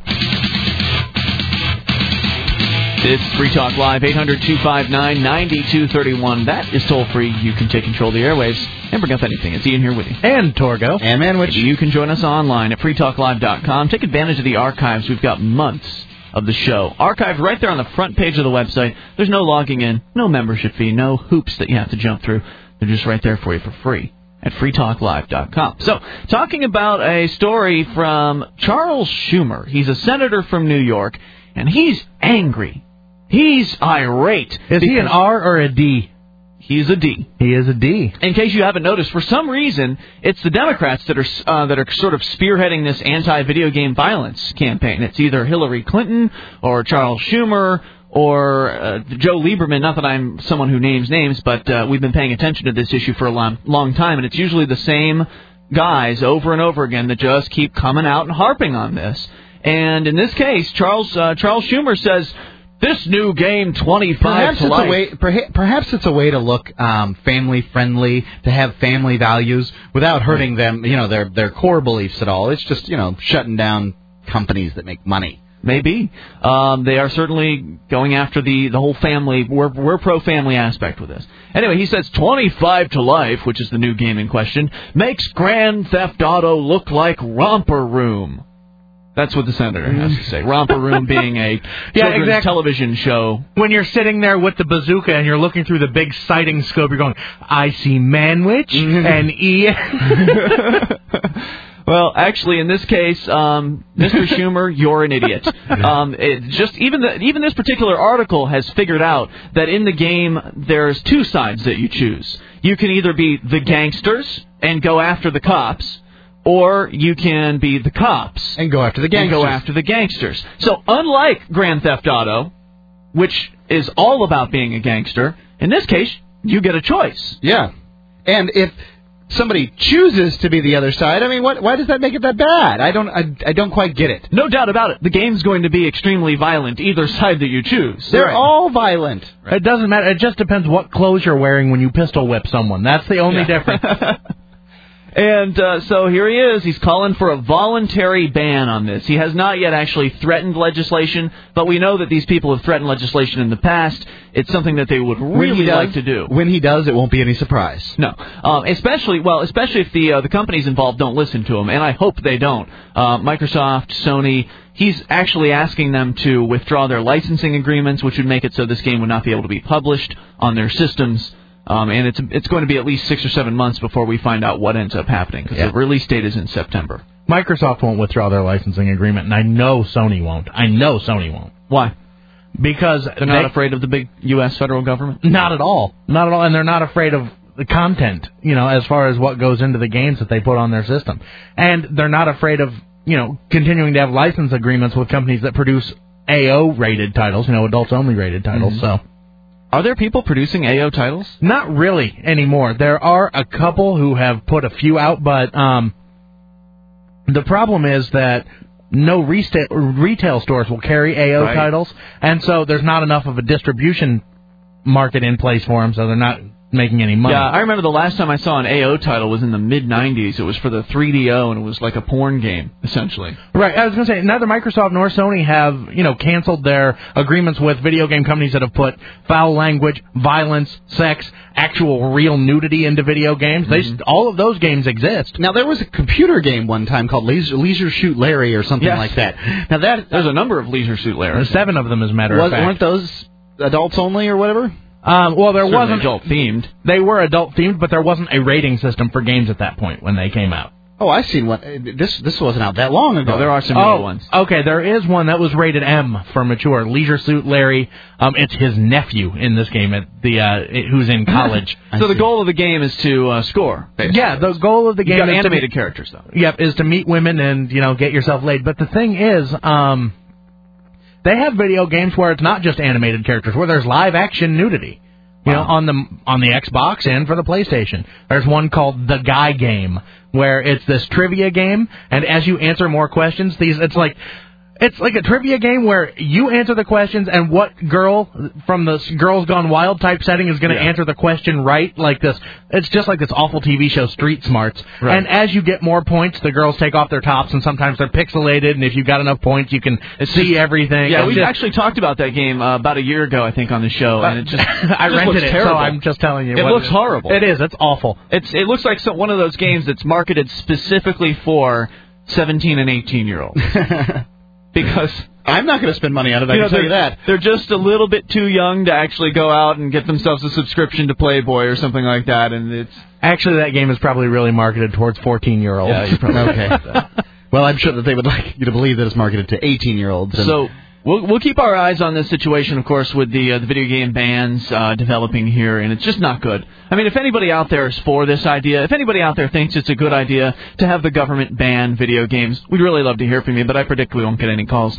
It's Free Talk Live, 800-259-9231. That is toll-free. You can take control of the airwaves and bring up anything. It's Ian here with you. And Torgo. And Manwich. You can join us online at freetalklive.com. Take advantage of the archives. We've got months of the show archived right there on the front page of the website. There's no logging in, no membership fee, no hoops that you have to jump through. They're just right there for you for free at freetalklive.com. So, talking about a story from Charles Schumer. He's a senator from New York, and he's angry. He's irate. Is he an R or a D? He's a D. He is a D. In case you haven't noticed, for some reason, it's the Democrats that are sort of spearheading this anti-video game violence campaign. It's either Hillary Clinton or Charles Schumer or Joe Lieberman. Not that I'm someone who names names, but we've been paying attention to this issue for a long time, and it's usually the same guys over and over again that just keep coming out and harping on this. And in this case, Charles Schumer says, this new game, 25 to life. Perhaps it's a way to look family-friendly, to have family values without hurting them, their core beliefs at all. It's just, shutting down companies that make money. Maybe. They are certainly going after the whole family. We're pro-family aspect with this. Anyway, he says 25 to life, which is the new game in question, makes Grand Theft Auto look like Romper Room. That's what the senator has to say. Romper Room being a children's television show. When you're sitting there with the bazooka and you're looking through the big sighting scope, you're going, I see Manwich and Ian. Well, actually, in this case, Mr. Schumer, you're an idiot. Even this particular article has figured out that in the game there's two sides that you choose. You can either be the gangsters and go after the cops, or you can be the cops. And go after the gangsters. So unlike Grand Theft Auto, which is all about being a gangster, in this case, you get a choice. Yeah. And if somebody chooses to be the other side, I mean, why does that make it that bad? I don't quite get it. No doubt about it. The game's going to be extremely violent, either side that you choose. They're all violent. Right. It doesn't matter. It just depends what clothes you're wearing when you pistol whip someone. That's the only difference. And so here he is. He's calling for a voluntary ban on this. He has not yet actually threatened legislation, but we know that these people have threatened legislation in the past. It's something that they would really like to do. When he does, it won't be any surprise. No, especially if the companies involved don't listen to him, and I hope they don't. Microsoft, Sony. He's actually asking them to withdraw their licensing agreements, which would make it so this game would not be able to be published on their systems. And it's going to be at least 6 or 7 months before we find out what ends up happening, because the release date is in September. Microsoft won't withdraw their licensing agreement, and I know Sony won't. Why? Because they're not afraid of the big U.S. federal government? Not at all. Not at all, and they're not afraid of the content, as far as what goes into the games that they put on their system. And they're not afraid of, continuing to have license agreements with companies that produce AO-rated titles, adults-only rated titles, so... Are there people producing AO titles? Not really anymore. There are a couple who have put a few out, but the problem is that no retail stores will carry AO titles, and so there's not enough of a distribution market in place for them, so they're not making any money. Yeah, I remember the last time I saw an AO title was in the mid-'90s. It was for the 3DO, and it was like a porn game, essentially. Right, I was going to say, neither Microsoft nor Sony have, canceled their agreements with video game companies that have put foul language, violence, sex, actual real nudity into video games. All of those games exist. Now, there was a computer game one time called Leisure Suit Larry or something like that. Now, there's a number of Leisure Suit Larry. There's 7 of them, as a matter of fact. Weren't those adults only or whatever? Well, there wasn't adult-themed. They were adult-themed, but there wasn't a rating system for games at that point when they came out. Oh, I've seen one. This wasn't out that long ago. No, there are some new ones. Okay, there is one that was rated M for mature. Leisure Suit Larry. It's his nephew in this game who's in college. So the goal of the game is to score, basically. Yeah, the goal of the game is animated characters, though. Yep, is to meet women and, get yourself laid. But the thing is, they have video games where it's not just animated characters, where there's live-action nudity. On the Xbox and for the PlayStation. There's one called The Guy Game, where it's this trivia game, and as you answer more questions, it's like a trivia game where you answer the questions, and what girl from the Girls Gone Wild type setting is going to answer the question right, like this. It's just like this awful TV show, Street Smarts. Right. And as you get more points, the girls take off their tops, and sometimes they're pixelated, and if you've got enough points, you can see everything. Yeah, we actually talked about that game about a year ago, I think, on the show, and it just I rented it, so I'm just telling you. It looks horrible. It is. It's awful. It looks like one of those games that's marketed specifically for 17 and 18-year-olds. Because I'm not going to spend money on it, I can tell you that. They're just a little bit too young to actually go out and get themselves a subscription to Playboy or something like that. And it's actually, that game is probably really marketed towards 14-year-olds. Yeah, you're probably okay. Well, I'm sure that they would like you to believe that it's marketed to 18-year-olds. So we'll keep our eyes on this situation, of course, with the video game bans developing here, and it's just not good. I mean, if anybody out there is for this idea, if anybody out there thinks it's a good idea to have the government ban video games, we'd really love to hear from you, but I predict we won't get any calls.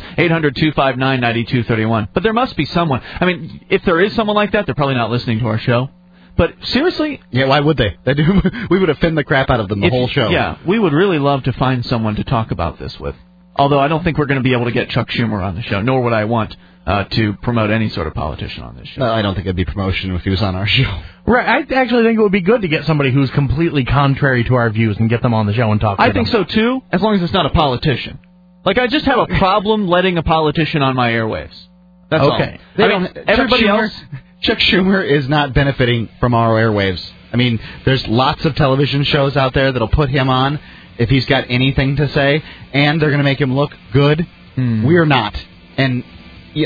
800-259-9231. But there must be someone. I mean, if there is someone like that, they're probably not listening to our show. But seriously? Yeah, why would they? We would offend the crap out of them the whole show. Yeah, we would really love to find someone to talk about this with. Although I don't think we're going to be able to get Chuck Schumer on the show, nor would I want to promote any sort of politician on this show. I don't think it'd be promotion if he was on our show. Right, I actually think it would be good to get somebody who's completely contrary to our views and get them on the show and talk to them. I think so, too, as long as it's not a politician. Like, I just have a problem letting a politician on my airwaves. That's okay. all. Everybody else... Chuck Schumer is not benefiting from our airwaves. I mean, there's lots of television shows out there that'll put him on if he's got anything to say, and they're going to make him look good. We're not. And we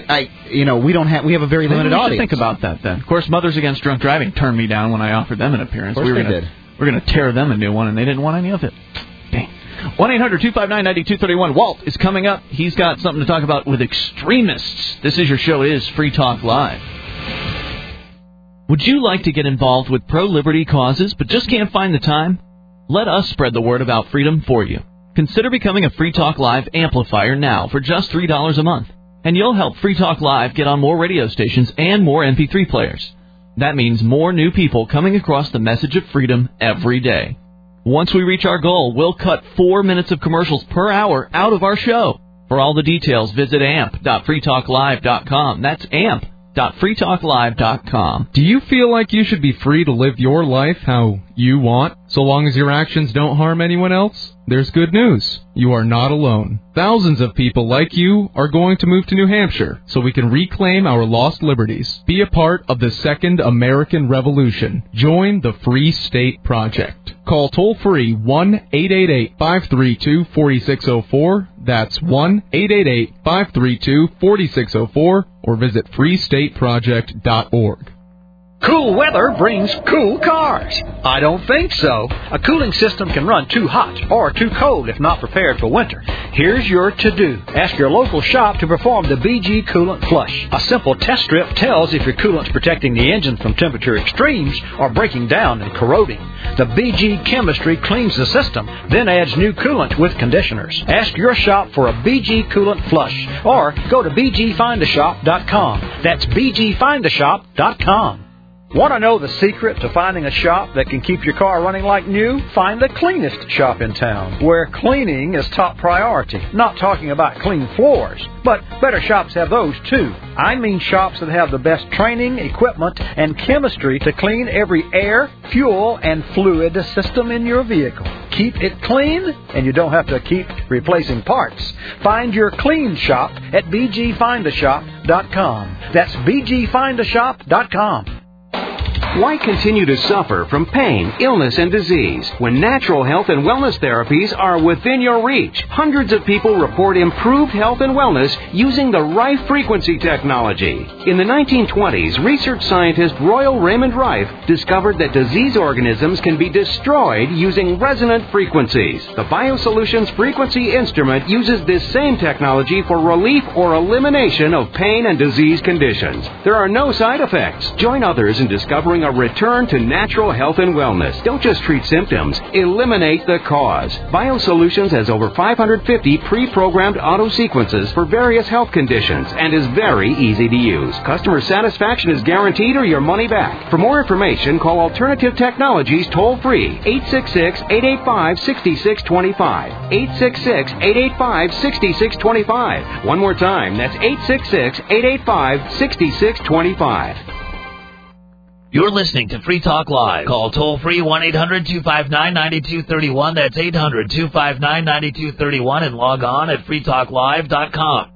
have a very limited audience. Think about that then. Of course, Mothers Against Drunk Driving turned me down when I offered them an appearance. Of course they did. We're going to tear them a new one, and they didn't want any of it. Dang. 1-800-259-9231. Walt is coming up. He's got something to talk about with extremists. This is your show. It is Free Talk Live. Would you like to get involved with pro-liberty causes but just can't find the time? Let us spread the word about freedom for you. Consider becoming a Free Talk Live amplifier now for just $3 a month, and you'll help Free Talk Live get on more radio stations and more MP3 players. That means more new people coming across the message of freedom every day. Once we reach our goal, we'll cut 4 minutes of commercials per hour out of our show. For all the details, visit amp.freetalklive.com. That's amp.freetalklive.com. Do you feel like you should be free to live your life how you want, so long as your actions don't harm anyone else? There's good news. You are not alone. Thousands of people like you are going to move to New Hampshire so we can reclaim our lost liberties. Be a part of the Second American Revolution. Join the Free State Project. Call toll-free 1-888-532-4604. That's 1-888-532-4604. Or visit freestateproject.org. Cool weather brings cool cars. I don't think so. A cooling system can run too hot or too cold if not prepared for winter. Here's your to-do. Ask your local shop to perform the BG Coolant Flush. A simple test strip tells if your coolant's protecting the engine from temperature extremes or breaking down and corroding. The BG chemistry cleans the system, then adds new coolant with conditioners. Ask your shop for a BG Coolant Flush or go to bgfindashop.com. That's bgfindashop.com. Want to know the secret to finding a shop that can keep your car running like new? Find the cleanest shop in town, where cleaning is top priority. Not talking about clean floors, but better shops have those too. I mean shops that have the best training, equipment, and chemistry to clean every air, fuel, and fluid system in your vehicle. Keep it clean, and you don't have to keep replacing parts. Find your clean shop at bgfindashop.com. That's bgfindashop.com. Why continue to suffer from pain, illness, and disease when natural health and wellness therapies are within your reach? Hundreds of people report improved health and wellness using the Rife frequency technology. In the 1920s, research scientist Royal Raymond Rife discovered that disease organisms can be destroyed using resonant frequencies. The BioSolutions frequency instrument uses this same technology for relief or elimination of pain and disease conditions. There are no side effects. Join others in discovering a return to natural health and wellness. Don't just treat symptoms. Eliminate the cause. BioSolutions has over 550 pre-programmed auto sequences for various health conditions and is very easy to use. Customer satisfaction is guaranteed or your money back. For more information, call Alternative Technologies toll-free 866-885-6625. 866-885-6625. One more time, that's 866-885-6625. You're listening to Free Talk Live. Call toll-free 1-800-259-9231. That's 800-259-9231. And log on at freetalklive.com.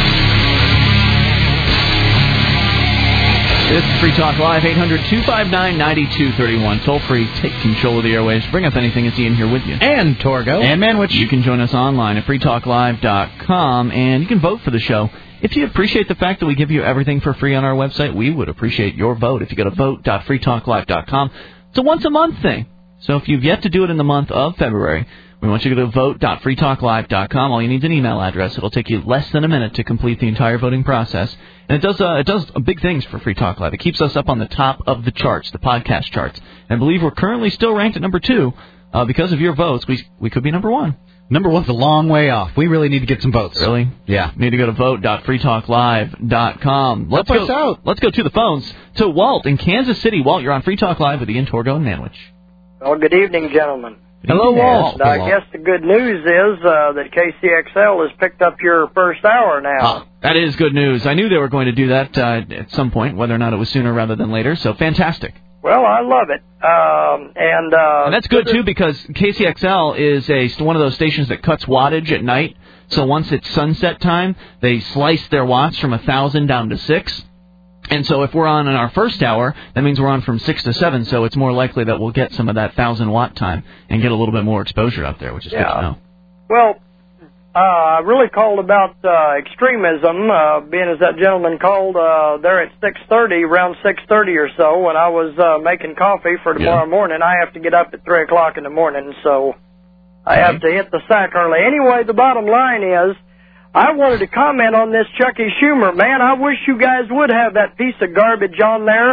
This is Free Talk Live, 800-259-9231. Toll-free, take control of the airwaves. Bring up anything. It's Ian here with you. And Torgo. And Manwich. You can join us online at freetalklive.com, and you can vote for the show. If you appreciate the fact that we give you everything for free on our website, we would appreciate your vote. If you go to vote.freetalklive.com, it's a once-a-month thing. So if you've yet to do it in the month of February, we want you to go to vote.freetalklive.com. All you need is an email address. It'll take you less than a minute to complete the entire voting process. And it does big things for Free Talk Live. It keeps us up on the top of the charts, the podcast charts. And I believe we're currently still ranked at number 2. Because of your votes, we could be number 1. Number 1's a long way off. We really need to get some votes. Really? Yeah. Need to go to vote.freetalklive.com. Let's go to the phones to Walt in Kansas City. Walt, you're on Free Talk Live with Ian, Torgo, and Manwich. Well, good evening, gentlemen. Hello, Walt. I guess the good news is that KCXL has picked up your first hour now. That is good news. I knew they were going to do that at some point, whether or not it was sooner rather than later, so fantastic. Well, I love it. And that's good, too, because KCXL is one of those stations that cuts wattage at night. So once it's sunset time, they slice their watts from 1,000 down to 6. And so if we're on in our first hour, that means we're on from 6 to 7. So it's more likely that we'll get some of that 1,000-watt time and get a little bit more exposure out there, which is good to know. Well, I really called about extremism, being as that gentleman called there at 6:30, around 6:30 or so, when I was making coffee for tomorrow morning. I have to get up at 3 o'clock in the morning, so I have to hit the sack early. Anyway, the bottom line is, I wanted to comment on this Chucky Schumer. Man, I wish you guys would have that piece of garbage on there.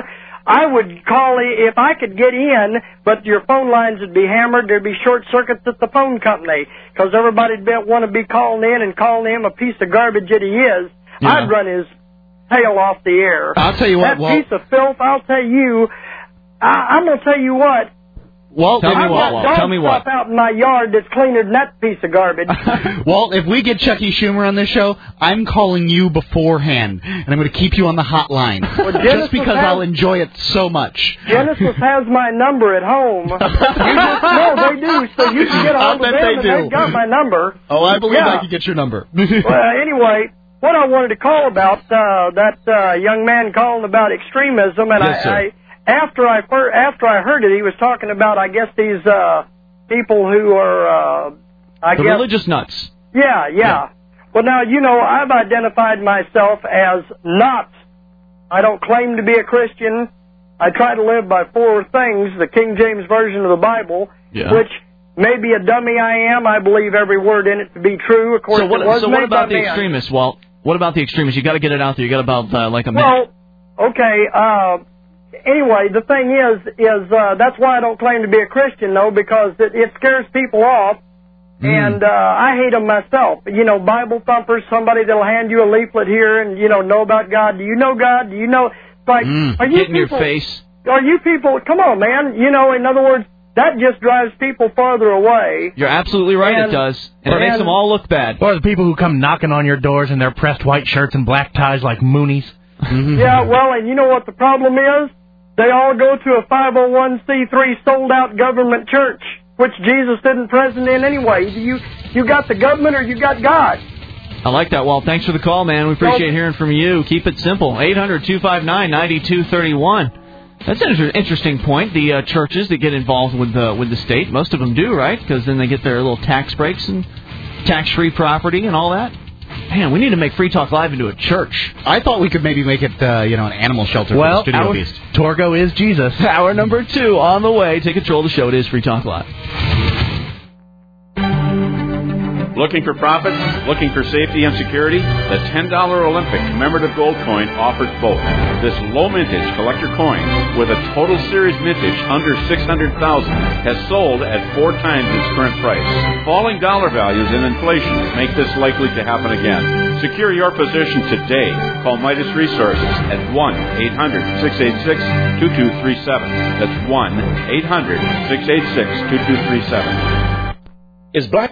I would call if I could get in, but your phone lines would be hammered. There'd be short circuits at the phone company because everybody'd want to be calling in and calling him a piece of garbage that he is. Yeah. I'd run his tail off the air. I'll tell you what, That piece of filth, I'll tell you, I'm going to tell you what. Walt, I've got dog stuff out in my yard that's cleaner than that piece of garbage. Walt, if we get Chucky Schumer on this show, I'm calling you beforehand, and I'm going to keep you on the hotline. Well, just because I'll enjoy it so much. Genesis has my number at home. No, they do, so you can get a hold of them, and they've got my number. Oh, I believe I can get your number. Well, anyway, what I wanted to call about, that young man calling about extremism, and yes, after I heard it, he was talking about, I guess, these people who are, the religious nuts. Yeah. Well, now, I've identified myself as not. I don't claim to be a Christian. I try to live by 4 things, the King James Version of the Bible, which maybe a dummy I am. I believe every word in it to be true. Of course, so what about the extremists, Walt? What about the extremists? You got to get it out there. You got about like a minute. Well, okay. Anyway, the thing is that's why I don't claim to be a Christian, though, because it scares people off, and I hate them myself. Bible thumpers, somebody that'll hand you a leaflet here and, know about God. Do you know God? Do you know? It's like, are you get in people, your face. Are you people, come on, man. In other words, that just drives people farther away. You're absolutely right, it does. And it makes them all look bad. Or the people who come knocking on your doors in their pressed white shirts and black ties like Moonies. Yeah, well, and you know what the problem is? They all go to a 501c3 sold-out government church, which Jesus isn't present in anyway. You got the government or you got God. I like that, Walt. Thanks for the call, man. We appreciate hearing from you. Keep it simple. 800-259-9231. That's an interesting point. The churches that get involved with the state, most of them do, right? Because then they get their little tax breaks and tax-free property and all that. Man, we need to make Free Talk Live into a church. I thought we could maybe make it, an animal shelter for the studio beast. Torgo is Jesus. Hour number 2 on the way. Take control of the show. It is Free Talk Live. Looking for profits? Looking for safety and security? The $10 Olympic commemorative gold coin offers both. This low mintage collector coin, with a total series mintage under $600,000, has sold at 4 times its current price. Falling dollar values and inflation make this likely to happen again. Secure your position today. Call Midas Resources at 1-800-686-2237. That's 1-800-686-2237. Is Black